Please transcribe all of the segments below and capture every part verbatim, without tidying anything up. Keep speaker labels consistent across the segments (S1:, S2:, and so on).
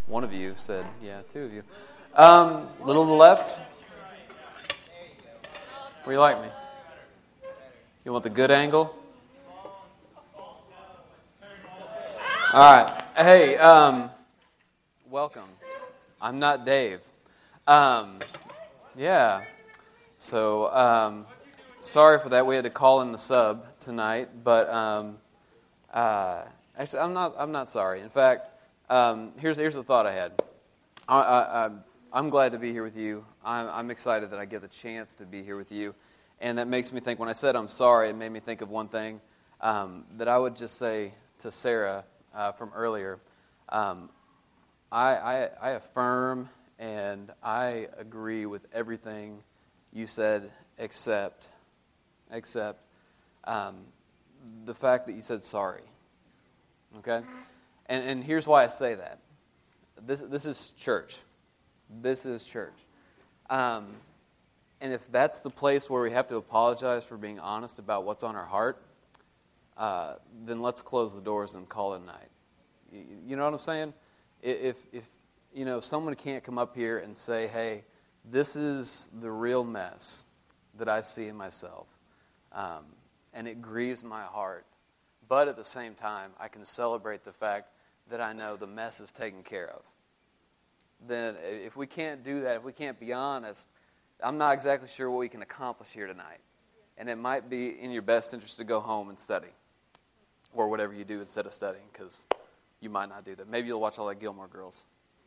S1: One of you said, yeah, two of you. Um, little to the left. Where you like me? You want the good angle? All right. Hey, um, welcome. I'm not Dave. Um, yeah. So, um, sorry for that. We had to call in the sub tonight, but um, uh, actually, I'm not. I'm not sorry. In fact, um, here's here's the thought I had. I, I, I, I'm glad to be here with you. I'm, I'm excited that I get the chance to be here with you, and that makes me think. When I said I'm sorry, it made me think of one thing um, that I would just say to Sarah uh, from earlier. Um, I, I, I affirm and I agree with everything you said, except, except um, the fact that you said sorry. Okay, and and here's why I say that. This this is church. This is church. Um, and if that's the place where we have to apologize for being honest about what's on our heart, uh, then let's close the doors and call it a night. You, you know what I'm saying? If if you know someone can't come up here and say, "Hey, this is the real mess that I see in myself, um, and it grieves my heart," but at the same time, I can celebrate the fact that I know the mess is taken care of. Then if we can't do that, if we can't be honest, I'm not exactly sure what we can accomplish here tonight. And it might be in your best interest to go home and study, or whatever you do instead of studying, because you might not do that. Maybe you'll watch all that Gilmore Girls.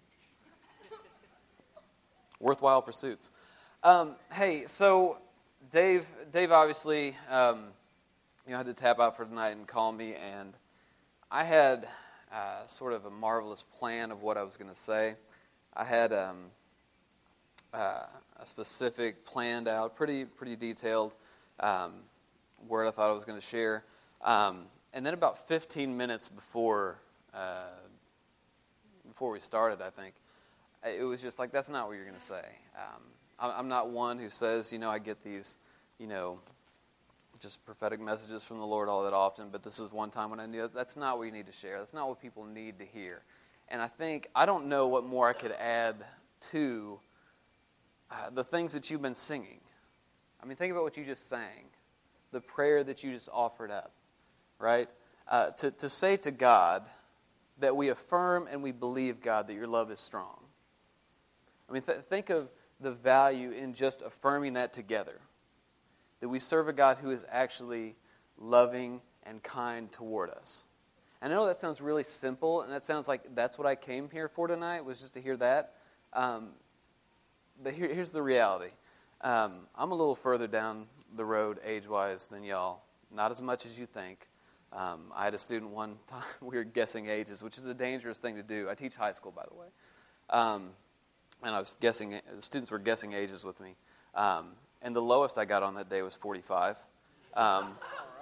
S1: Worthwhile pursuits. Um, hey, so Dave, Dave obviously, um, you know, had to tap out for tonight and call me, and I had uh, sort of a marvelous plan of what I was going to say. I had um, uh, a specific planned out, pretty pretty detailed um, word I thought I was going to share, um, and then about fifteen minutes before uh, before we started, I think. It was just like, that's not what you're going to say. Um, I'm not one who says, you know, I get these, you know, just prophetic messages from the Lord all that often, but this is one time when I knew that's not what you need to share. That's not what people need to hear. And I think, I don't know what more I could add to uh, the things that you've been singing. I mean, think about what you just sang, the prayer that you just offered up, right? Uh, to, to say to God that we affirm and we believe, God, that your love is strong. I mean, th- think of the value in just affirming that together. That we serve a God who is actually loving and kind toward us. And I know that sounds really simple, and that sounds like that's what I came here for tonight, was just to hear that. Um, but here, here's the reality. Um, I'm a little further down the road age-wise than y'all. Not as much as you think. Um, I had a student one time, we were guessing ages, which is a dangerous thing to do. I teach high school, by the way. Um, and I was guessing, the students were guessing ages with me. Um, and the lowest I got on that day was forty-five. Um,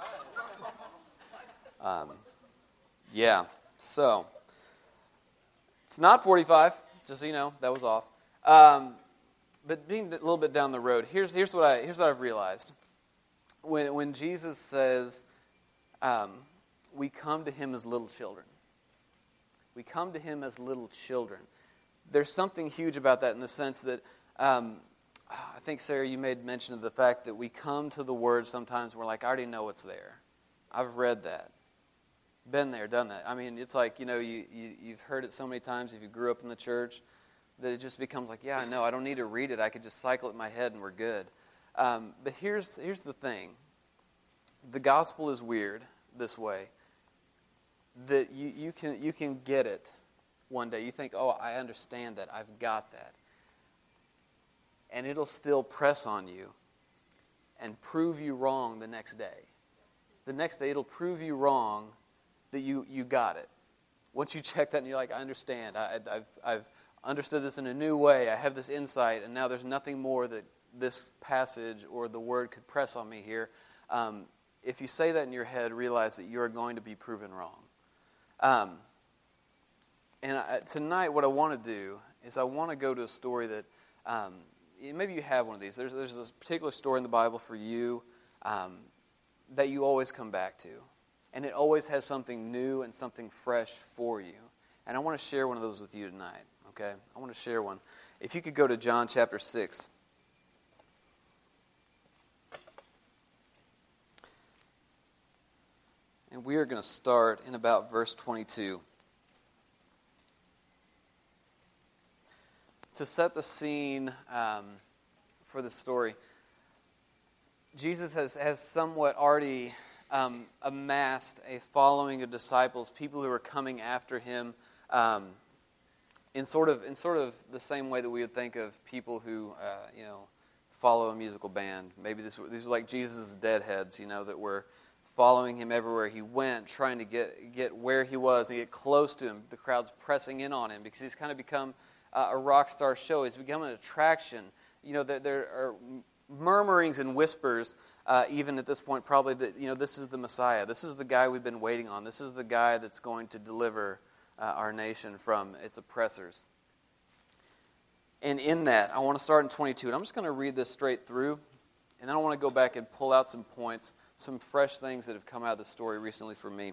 S1: um, yeah, so it's not forty-five, just so you know, that was off. Um, but being a little bit down the road, here's here's what I here's what I've realized. When when Jesus says, um, we come to him as little children. We come to him as little children. There's something huge about that in the sense that, um, I think, Sarah, you made mention of the fact that we come to the Word sometimes and we're like, I already know what's there. I've read that. Been there, done that. I mean, it's like, you know, you, you, you've heard it so many times if you grew up in the church that it just becomes like, yeah, I know, I don't need to read it. I could just cycle it in my head and we're good. Um, but here's here's the thing. The gospel is weird this way. That you, you can you can get it one day. You think, oh, I understand that. I've got that. And it'll still press on you and prove you wrong the next day. The next day it'll prove you wrong that you, you got it. Once you check that and you're like, I understand. I, I've, I've understood this in a new way. I have this insight, and now there's nothing more that this passage or the Word could press on me here. Um, if you say that in your head, realize that you're going to be proven wrong. Um, and I, tonight what I want to do is I want to go to a story that... Um, Maybe you have one of these. There's there's this particular story in the Bible for you um, that you always come back to. And it always has something new and something fresh for you. And I want to share one of those with you tonight, okay? I want to share one. If you could go to John chapter six. And we are going to start in about verse twenty-two. To set the scene um, for the story, Jesus has, has somewhat already um, amassed a following of disciples, people who are coming after him um, in sort of in sort of the same way that we would think of people who uh, you know follow a musical band. Maybe this, these are like Jesus' deadheads, you know, that were following him everywhere he went, trying to get get where he was and get close to him. The crowd's pressing in on him because he's kind of become uh, a rock star show. He's become an attraction. You know, there, there are murmurings and whispers, uh, even at this point, probably that you know this is the Messiah. This is the guy we've been waiting on. This is the guy that's going to deliver uh, our nation from its oppressors. And in that, I want to start in twenty-two, and I'm just going to read this straight through, and then I want to go back and pull out some points, some fresh things that have come out of the story recently for me.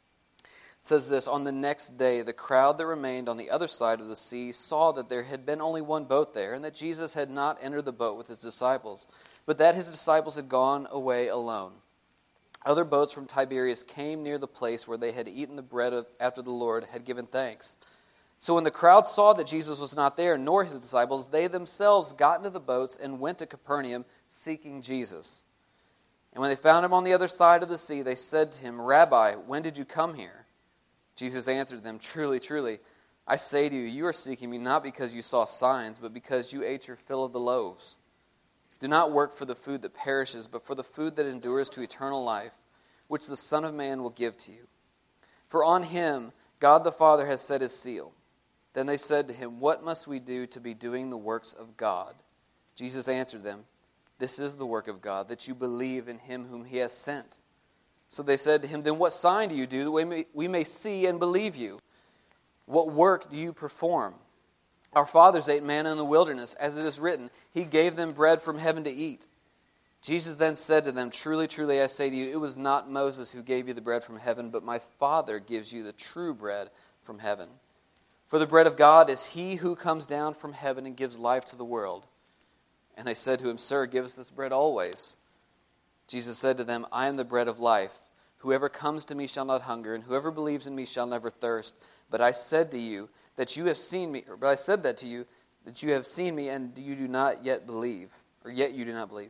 S1: It says this, "On the next day, the crowd that remained on the other side of the sea saw that there had been only one boat there, and that Jesus had not entered the boat with his disciples, but that his disciples had gone away alone. Other boats from Tiberias came near the place where they had eaten the bread of, after the Lord had given thanks. So when the crowd saw that Jesus was not there, nor his disciples, they themselves got into the boats and went to Capernaum, seeking Jesus. And when they found him on the other side of the sea, they said to him, 'Rabbi, when did you come here?' Jesus answered them, 'Truly, truly, I say to you, you are seeking me not because you saw signs, but because you ate your fill of the loaves. Do not work for the food that perishes, but for the food that endures to eternal life, which the Son of Man will give to you. For on him God the Father has set his seal.' Then they said to him, 'What must we do to be doing the works of God?' Jesus answered them, 'This is the work of God, that you believe in him whom he has sent.' So they said to him, 'Then what sign do you do that we may, we may see and believe you? What work do you perform? Our fathers ate manna in the wilderness, as it is written, he gave them bread from heaven to eat.' Jesus then said to them, 'Truly, truly, I say to you, it was not Moses who gave you the bread from heaven, but my Father gives you the true bread from heaven. For the bread of God is he who comes down from heaven and gives life to the world.' And they said to him, 'Sir, give us this bread always.' Jesus said to them, 'I am the bread of life. Whoever comes to me shall not hunger, and whoever believes in me shall never thirst. But I said to you that you have seen me, or but I said that to you that you have seen me, and you do not yet believe, or yet you do not believe.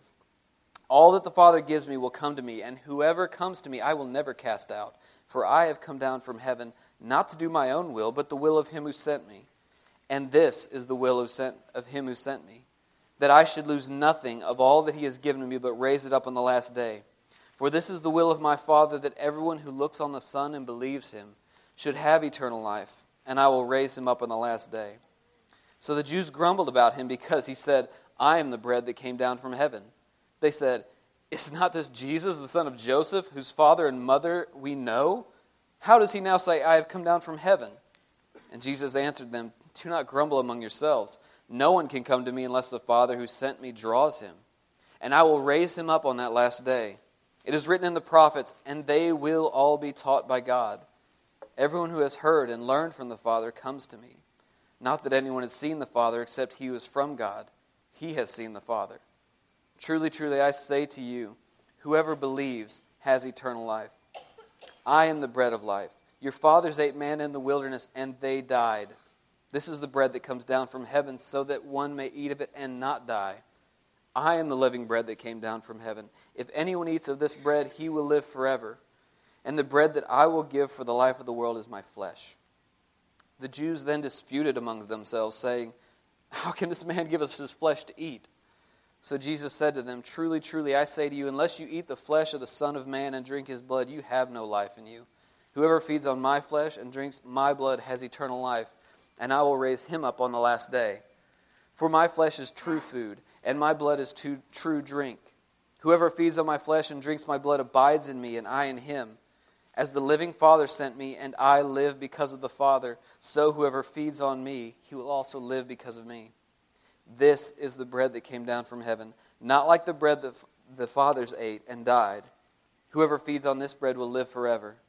S1: All that the Father gives me will come to me, and whoever comes to me I will never cast out. For I have come down from heaven, not to do my own will, but the will of him who sent me. And this is the will of, sent, of him who sent me, that I should lose nothing of all that he has given me, but raise it up on the last day. For this is the will of my Father, that everyone who looks on the Son and believes him should have eternal life, and I will raise him up on the last day.' So the Jews grumbled about him because he said, 'I am the bread that came down from heaven.' They said, 'Is not this Jesus, the son of Joseph, whose father and mother we know? How does he now say, I have come down from heaven?' And Jesus answered them, 'Do not grumble among yourselves. No one can come to me unless the Father who sent me draws him. And I will raise him up on that last day. It is written in the prophets, and they will all be taught by God. Everyone who has heard and learned from the Father comes to me. Not that anyone has seen the Father except he who is from God. He has seen the Father. Truly, truly, I say to you, whoever believes has eternal life. I am the bread of life. Your fathers ate manna in the wilderness, and they died. This is the bread that comes down from heaven, so that one may eat of it and not die. I am the living bread that came down from heaven. If anyone eats of this bread, he will live forever. And the bread that I will give for the life of the world is my flesh.' The Jews then disputed among themselves, saying, 'How can this man give us his flesh to eat?' So Jesus said to them, 'Truly, truly, I say to you, unless you eat the flesh of the Son of Man and drink his blood, you have no life in you. Whoever feeds on my flesh and drinks my blood has eternal life, and I will raise him up on the last day. For my flesh is true food, and my blood is true drink. Whoever feeds on my flesh and drinks my blood abides in me, and I in him. As the living Father sent me, and I live because of the Father, so whoever feeds on me, he will also live because of me. This is the bread that came down from heaven, not like the bread that the fathers ate and died. Whoever feeds on this bread will live forever.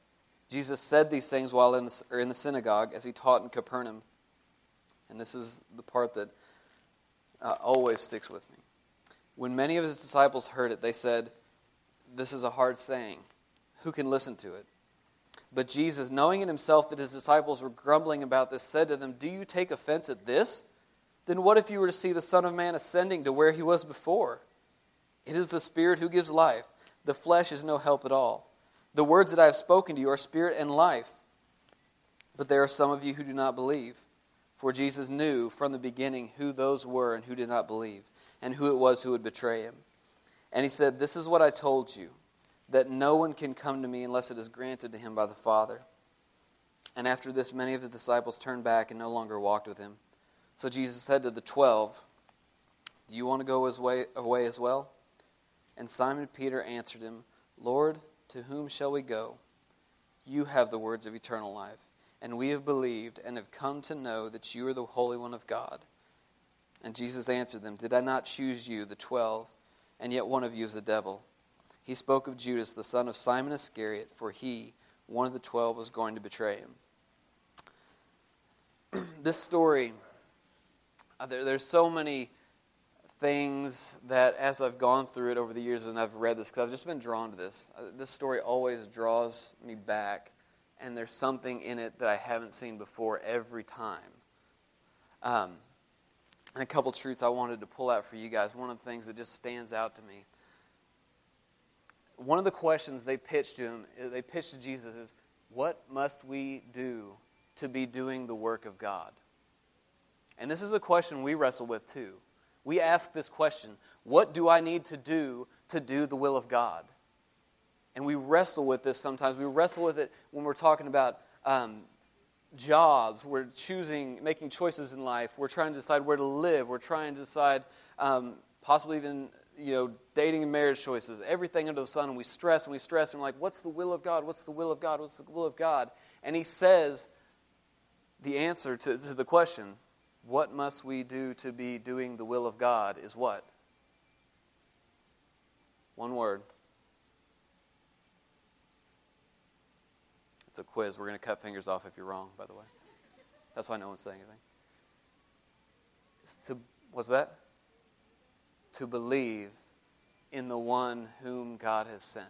S1: Jesus said these things while in the, or in the synagogue as he taught in Capernaum. And this is the part that uh, always sticks with me. When many of his disciples heard it, they said, "This is a hard saying. Who can listen to it?" But Jesus, knowing in himself that his disciples were grumbling about this, said to them, "Do you take offense at this? Then what if you were to see the Son of Man ascending to where he was before? It is the Spirit who gives life. The flesh is no help at all. The words that I have spoken to you are spirit and life. But there are some of you who do not believe." For Jesus knew from the beginning who those were and who did not believe, and who it was who would betray him. And he said, "This is what I told you, that no one can come to me unless it is granted to him by the Father." And after this, many of his disciples turned back and no longer walked with him. So Jesus said to the twelve, "Do you want to go his way, away as well?" And Simon Peter answered him, "Lord, to whom shall we go? You have the words of eternal life, and we have believed and have come to know that you are the Holy One of God." And Jesus answered them, "Did I not choose you, the twelve, and yet one of you is a devil?" He spoke of Judas, the son of Simon Iscariot, for he, one of the twelve, was going to betray him. This story, uh, there, there's so many things that as I've gone through it over the years and I've read this, because I've just been drawn to this. Uh, this story always draws me back, and there's something in it that I haven't seen before every time. Um, and a couple truths I wanted to pull out for you guys. One of the things that just stands out to me. One of the questions they pitched to him, they pitched to Jesus is, "What must we do to be doing the work of God?" And this is a question we wrestle with too. We ask this question, what do I need to do to do the will of God? And we wrestle with this sometimes. We wrestle with it when we're talking about um, jobs. We're choosing, making choices in life. We're trying to decide where to live. We're trying to decide um, possibly even, you know, dating and marriage choices. Everything under the sun. And we stress and we stress. And we're like, what's the will of God? What's the will of God? What's the will of God? And he says the answer to, to the question, what must we do to be doing the will of God, is what? One word. It's a quiz. We're going to cut fingers off if you're wrong, by the way. That's why no one's saying anything. It's to, what's that? To believe in the one whom God has sent.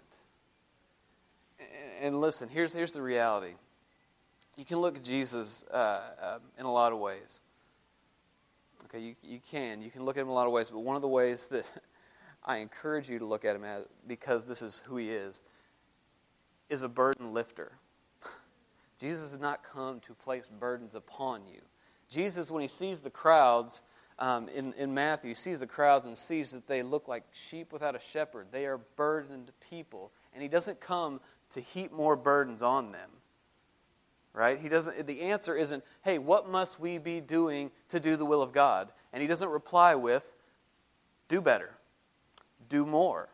S1: And listen, here's, here's the reality. You can look at Jesus uh, uh, in a lot of ways. Okay, you, you can. You can look at him in a lot of ways, but one of the ways that I encourage you to look at him as, because this is who he is, is a burden lifter. Jesus did not come to place burdens upon you. Jesus, when he sees the crowds, um, in, in Matthew, he sees the crowds and sees that they look like sheep without a shepherd. They are burdened people. And he doesn't come to heap more burdens on them. Right? He doesn't. The answer isn't, hey, what must we be doing to do the will of God? And he doesn't reply with, do better, do more.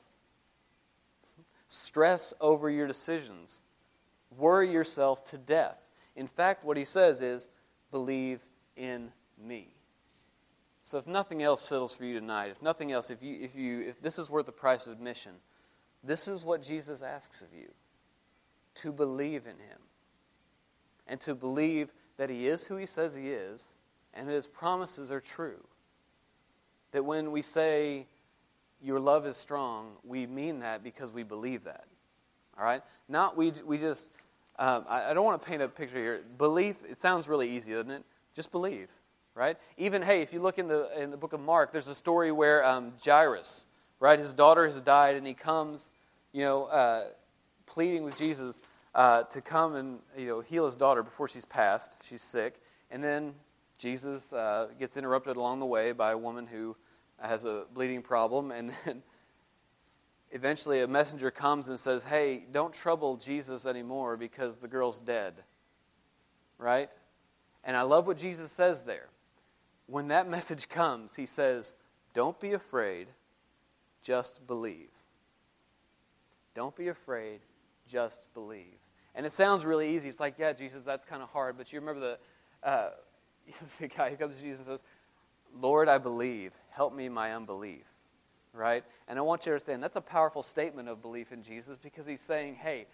S1: Stress over your decisions. Worry yourself to death. In fact, what he says is, believe in me. So if nothing else settles for you tonight, if nothing else, if you if you if this is worth the price of admission, this is what Jesus asks of you. To believe in him. And to believe that he is who he says he is, and that his promises are true. That when we say, your love is strong, we mean that because we believe that. All right? Not we we just, um, I, I don't want to paint a picture here. Belief, it sounds really easy, doesn't it? Just believe, right? Even, hey, if you look in the in the book of Mark, there's a story where um, Jairus, right, his daughter has died, and he comes, you know, uh, pleading with Jesus, Uh, to come and, you know, heal his daughter before she's passed. She's sick. And then Jesus uh, gets interrupted along the way by a woman who has a bleeding problem. And then eventually a messenger comes and says, hey, don't trouble Jesus anymore because the girl's dead. Right? And I love what Jesus says there. When that message comes, he says, don't be afraid, just believe. Don't be afraid, just believe. And it sounds really easy. It's like, yeah, Jesus, that's kind of hard. But you remember the, uh, the guy who comes to Jesus and says, Lord, I believe. Help me in my unbelief. Right? And I want you to understand, that's a powerful statement of belief in Jesus, because he's saying, hey,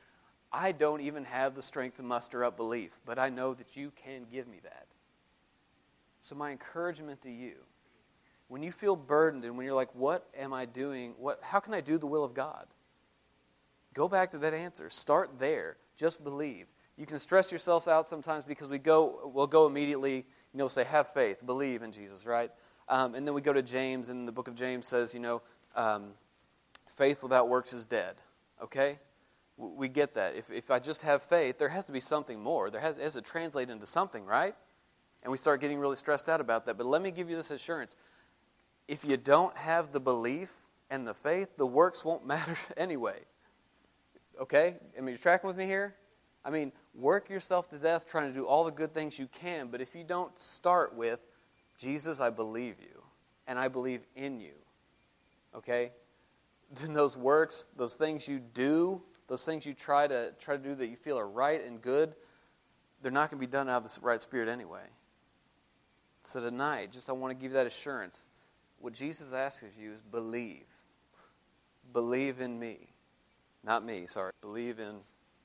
S1: I don't even have the strength to muster up belief, but I know that you can give me that. So my encouragement to you, when you feel burdened and when you're like, what am I doing? What? How can I do the will of God? Go back to that answer. Start there. Just believe. You can stress yourself out sometimes because we go, we'll go immediately, you know, say, have faith, believe in Jesus, right? Um, and then we go to James, and the book of James says, you know, um, faith without works is dead, okay? We get that. If if I just have faith, there has to be something more. There has, it has to translate into something, right? And we start getting really stressed out about that. But let me give you this assurance. If you don't have the belief and the faith, the works won't matter anyway. Okay? I mean, you're tracking with me here? I mean, work yourself to death trying to do all the good things you can, but if you don't start with, Jesus, I believe you, and I believe in you, okay? Then those works, those things you do, those things you try to try to do that you feel are right and good, they're not going to be done out of the right spirit anyway. So tonight, just I want to give you that assurance. What Jesus asks of you is believe. Believe in me. Not me, sorry. Believe in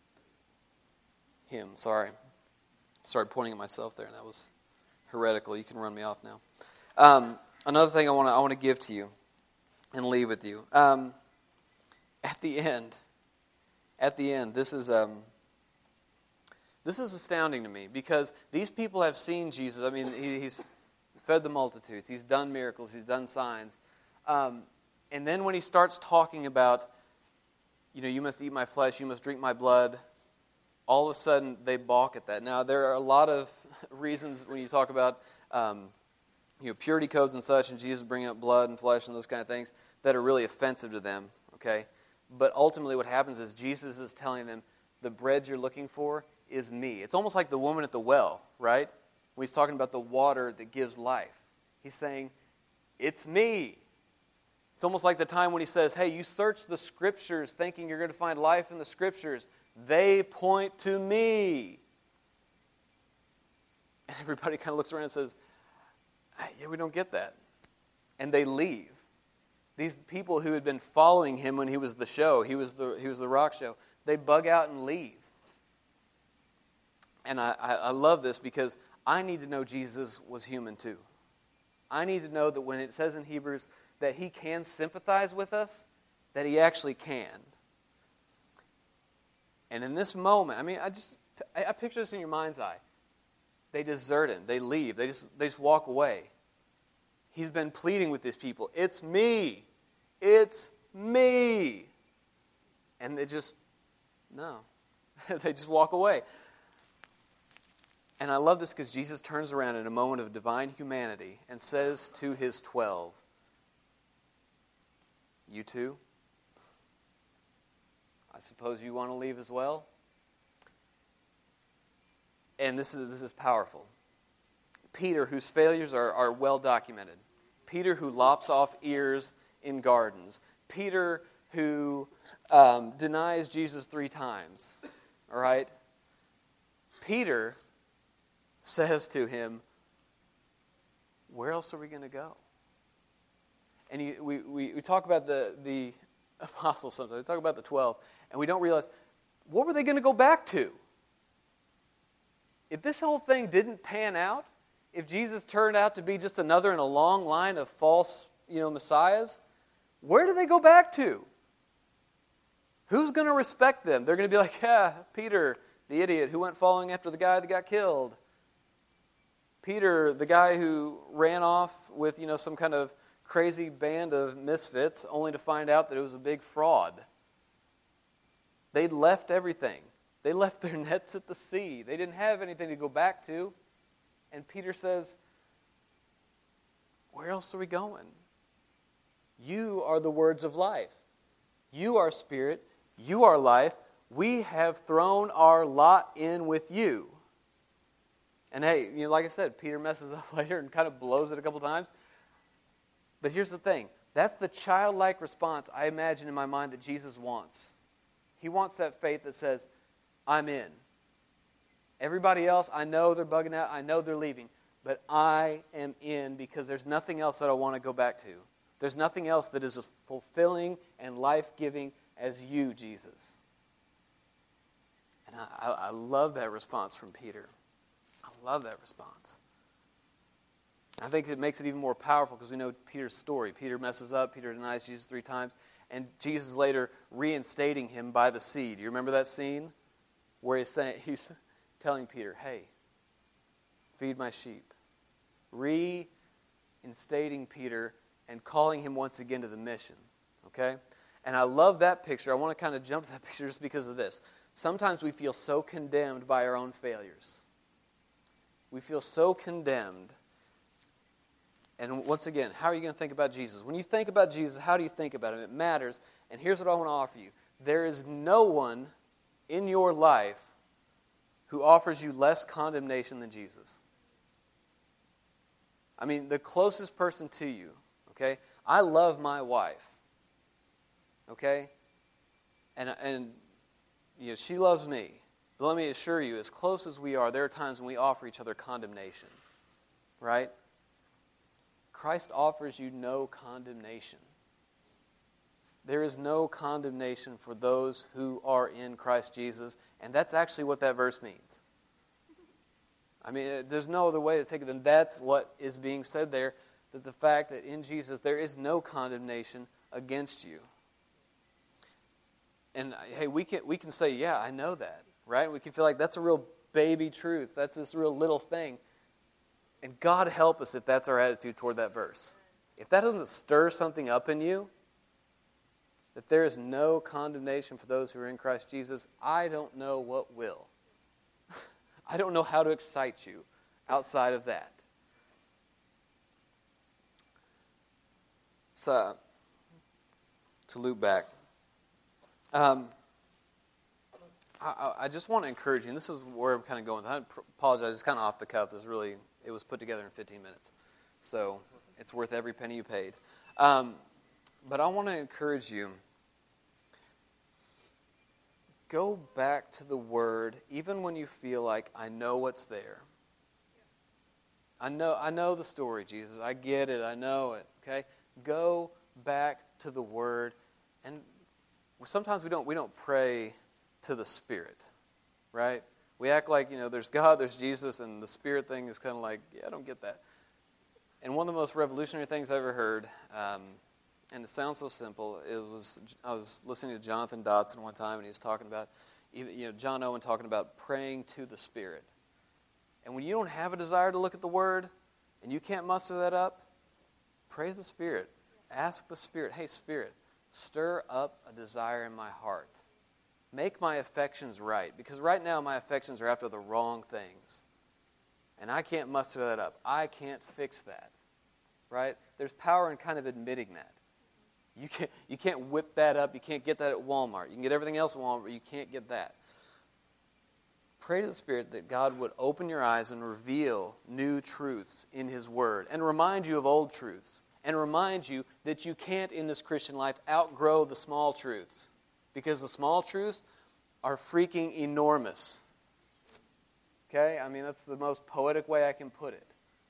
S1: him, sorry. Started pointing at myself there, and that was heretical. You can run me off now. Um, another thing I want to I want to give to you and leave with you. Um, at the end, at the end, this is um, this is astounding to me because these people have seen Jesus. I mean, he, he's fed the multitudes. He's done miracles. He's done signs. Um, and then when he starts talking about, you know, you must eat my flesh, you must drink my blood, all of a sudden they balk at that. Now, there are a lot of reasons when you talk about um, you know, purity codes and such, and Jesus bringing up blood and flesh and those kind of things that are really offensive to them, okay? But ultimately what happens is Jesus is telling them, the bread you're looking for is me. It's almost like the woman at the well, right? When he's talking about the water that gives life. He's saying, it's me. It's almost like the time when he says, hey, you search the Scriptures thinking you're going to find life in the Scriptures. They point to me. And everybody kind of looks around and says, yeah, we don't get that. And they leave. These people who had been following him when he was the show, he was the he was the rock show, they bug out and leave. And I, I, I love this because I need to know Jesus was human too. I need to know that when it says in Hebrews that he can sympathize with us, that he actually can. And in this moment, I mean, I just I, I picture this in your mind's eye. They desert him. They leave. They just they just walk away. He's been pleading with these people. It's me. It's me. And they just, no. They just walk away. And I love this because Jesus turns around in a moment of divine humanity and says to his twelve, you too? I suppose you want to leave as well? And this is this is powerful. Peter, whose failures are, are well documented. Peter, who lops off ears in gardens. Peter, who um, denies Jesus three times. All right? Peter says to him, where else are we going to go? And he, we, we, we talk about the, the apostles sometimes. We talk about the twelve. And we don't realize, what were they going to go back to? If this whole thing didn't pan out, if Jesus turned out to be just another in a long line of false, you know, messiahs, where do they go back to? Who's going to respect them? They're going to be like, yeah, Peter, the idiot who went following after the guy that got killed. Peter, the guy who ran off with, you know, some kind of crazy band of misfits only to find out that it was a big fraud. They'd left everything. They left their nets at the sea. They didn't have anything to go back to. And Peter says, where else are we going? You are the words of life. You are spirit. You are life. We have thrown our lot in with you. And hey, you know, like I said, Peter messes up later and kind of blows it a couple times. But here's the thing. That's the childlike response I imagine in my mind that Jesus wants. He wants that faith that says, I'm in. Everybody else, I know they're bugging out. I know they're leaving. But I am in because there's nothing else that I want to go back to. There's nothing else that is as fulfilling and life-giving as you, Jesus. And I, I love that response from Peter. I love that response. I think it makes it even more powerful because we know Peter's story. Peter messes up. Peter denies Jesus three times. And Jesus later reinstating him by the sea. Do you remember that scene? Where he's saying, he's telling Peter, hey, feed my sheep. Reinstating Peter and calling him once again to the mission. Okay? And I love that picture. I want to kind of jump to that picture just because of this. Sometimes we feel so condemned by our own failures. We feel so condemned. And once again, how are you going to think about Jesus? When you think about Jesus, how do you think about him? It matters. And here's what I want to offer you. There is no one in your life who offers you less condemnation than Jesus. I mean, the closest person to you, okay? I love my wife, okay? And, and you know, she loves me. But let me assure you, as close as we are, there are times when we offer each other condemnation, right? Christ offers you no condemnation. There is no condemnation for those who are in Christ Jesus, and that's actually what that verse means. I mean, there's no other way to take it than that's what is being said there, that the fact that in Jesus there is no condemnation against you. And hey, we can we can say, yeah, I know that, right? We can feel like that's a real baby truth. That's this real little thing. And God help us if that's our attitude toward that verse. If that doesn't stir something up in you, that there is no condemnation for those who are in Christ Jesus, I don't know what will. I don't know how to excite you outside of that. So, to loop back, um, I, I just want to encourage you, and this is where I'm kind of going. I apologize, it's kind of off the cuff. This really, it was put together in fifteen minutes. So, it's worth every penny you paid. Um, but I want to encourage you, go back to the Word, even when you feel like, I know what's there. I know I know the story, Jesus. I get it. I know it. Okay? Go back to the Word. And sometimes we don't we don't pray to the Spirit, right? We act like, you know, there's God, there's Jesus, and the Spirit thing is kind of like, yeah, I don't get that. And one of the most revolutionary things I ever heard, um, and it sounds so simple, it was I was listening to Jonathan Dodson one time, and he was talking about, you know, John Owen talking about praying to the Spirit. And when you don't have a desire to look at the Word, and you can't muster that up, pray to the Spirit. Ask the Spirit, hey, Spirit, stir up a desire in my heart. Make my affections right. Because right now my affections are after the wrong things. And I can't muster that up. I can't fix that. Right? There's power in kind of admitting that. You can't, you can't whip that up. You can't get that at Walmart. You can get everything else at Walmart, but you can't get that. Pray to the Spirit that God would open your eyes and reveal new truths in His Word and remind you of old truths and remind you that you can't in this Christian life outgrow the small truths because the small truths are freaking enormous. Okay? I mean, that's the most poetic way I can put it.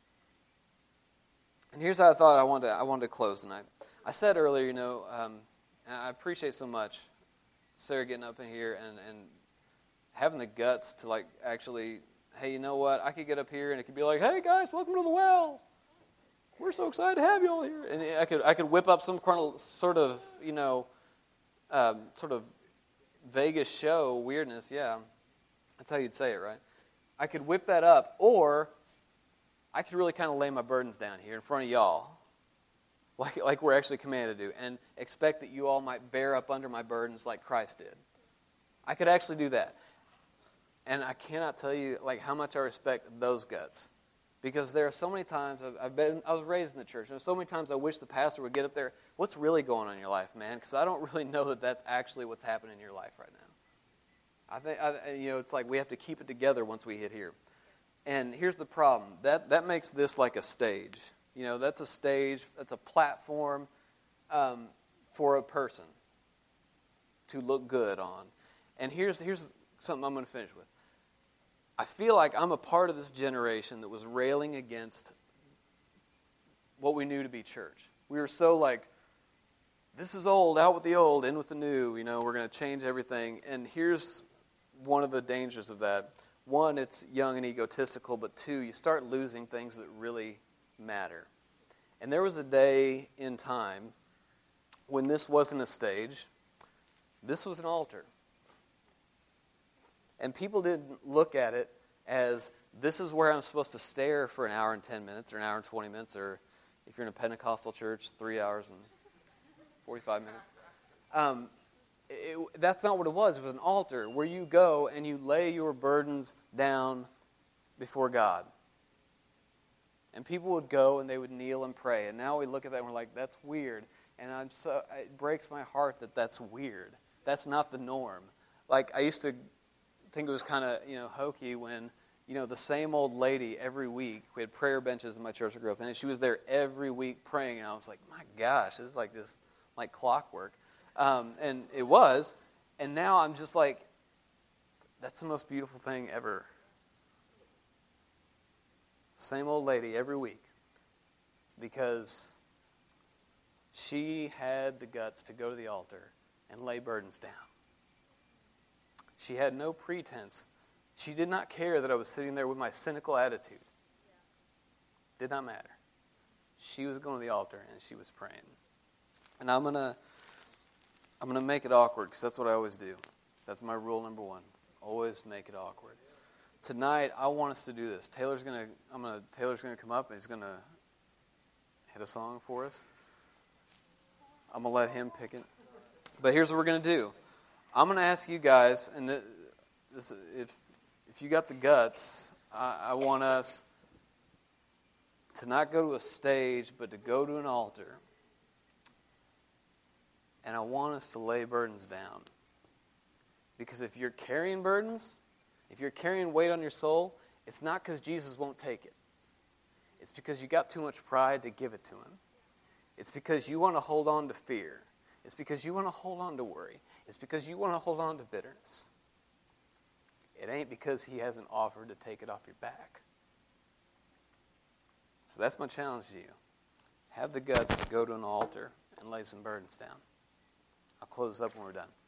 S1: And here's how I thought I wanted to, I wanted to close tonight. I said earlier, you know, um, and I appreciate so much Sarah getting up in here and, and having the guts to like actually, hey, you know what? I could get up here and it could be like, hey guys, welcome to the well. We're so excited to have you all here. And I could I could whip up some kind of sort of, you know, um, sort of Vegas show weirdness. Yeah, that's how you'd say it, right? I could whip that up, or I could really kind of lay my burdens down here in front of y'all. Like, like we're actually commanded to do, and expect that you all might bear up under my burdens like Christ did. I could actually do that. And I cannot tell you like how much I respect those guts. Because there are so many times, I've, I've been, I was raised in the church, and there's so many times I wish the pastor would get up there, what's really going on in your life, man? Because I don't really know that that's actually what's happening in your life right now. I think, I, you know, it's like we have to keep it together once we hit here. And here's the problem. That, that makes this like a stage. You know, that's a stage, that's a platform um, for a person to look good on. And here's here's something I'm going to finish with. I feel like I'm a part of this generation that was railing against what we knew to be church. We were so like, this is old, out with the old, in with the new. You know, we're going to change everything. And here's one of the dangers of that. One, it's young and egotistical, but two, you start losing things that really matter. And there was a day in time when this wasn't a stage, this was an altar. And people didn't look at it as, this is where I'm supposed to stare for an hour and ten minutes, or an hour and twenty minutes, or if you're in a Pentecostal church, three hours and forty-five minutes. Um, it, that's not what it was. It was an altar where you go and you lay your burdens down before God. And people would go and they would kneel and pray. And now we look at that and we're like, that's weird. And I'm so it breaks my heart that that's weird. That's not the norm. Like, I used to think it was kind of, you know, hokey when, you know, the same old lady every week, we had prayer benches in my church I grew up in, and she was there every week praying, and I was like, my gosh, this is like just like clockwork. Um, and it was, and now I'm just like, that's the most beautiful thing ever. Same old lady every week, because she had the guts to go to the altar and lay burdens down. She had no pretense. She did not care that I was sitting there with my cynical attitude. Did not matter. She was going to the altar and she was praying. And I'm gonna, I'm gonna make it awkward because that's what I always do. That's my rule number one. Always make it awkward. Tonight, I want us to do this. Taylor's gonna, I'm gonna, Taylor's gonna come up and he's gonna hit a song for us. I'm gonna let him pick it. But here's what we're gonna do. I'm gonna ask you guys, and this, if if you got the guts, I, I want us to not go to a stage, but to go to an altar. And I want us to lay burdens down. Because if you're carrying burdens, if you're carrying weight on your soul, it's not because Jesus won't take it. It's because you got too much pride to give it to him. It's because you want to hold on to fear. It's because you want to hold on to worry. It's because you want to hold on to bitterness. It ain't because he hasn't offered to take it off your back. So that's my challenge to you. Have the guts to go to an altar and lay some burdens down. I'll close up when we're done.